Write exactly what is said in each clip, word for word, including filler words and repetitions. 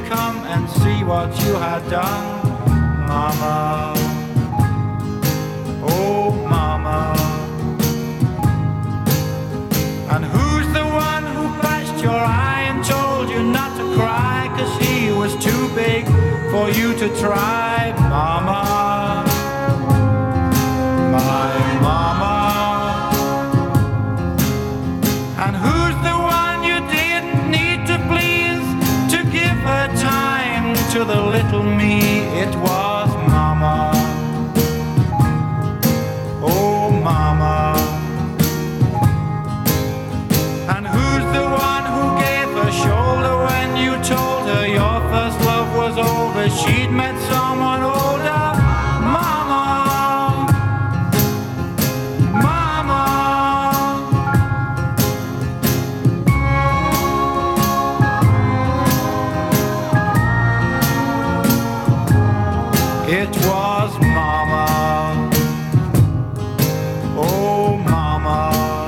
come and see what you had done, Mama. Oh, Mama. And who's the one who flashed your eye and told you not to cry, 'cause he was too big for you to try, Mama? My Mama. And who's the one you didn't need to please to give her time to the little me? It was Mama. Oh, Mama. And who's the one who gave her shoulder when you told her your first love was over, she'd met someone older? Mama. Mama. It was Mama. Oh, Mama.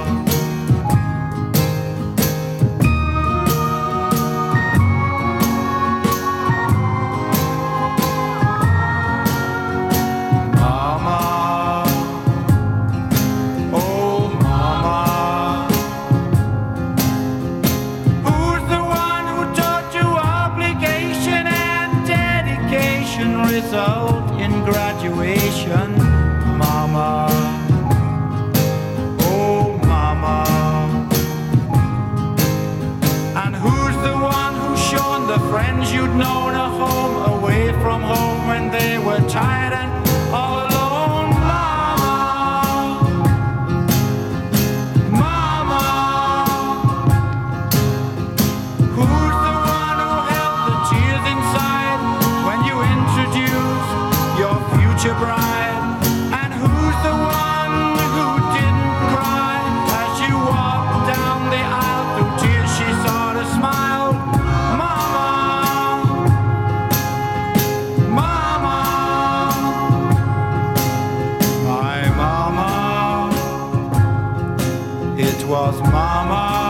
Mama. Oh, Mama. Who's the one who taught you obligation and dedication result in graduation, Mama? Oh, Mama. And who's the one who's shown the friends you'd known a home away from home when they were tired and all alone, Mama? Mama. Who's the one who held the tears inside when you introduced your future bride? And who's the one who didn't cry as you walked down the aisle through tears? She sort of smiled, Mama. Mama. My Mama. It was Mama.